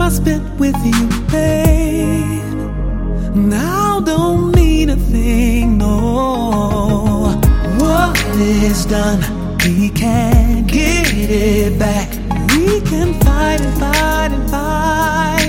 I spent with you, babe, now don't mean a thing, no. What is done, we can't get it back. We can fight and fight and fight,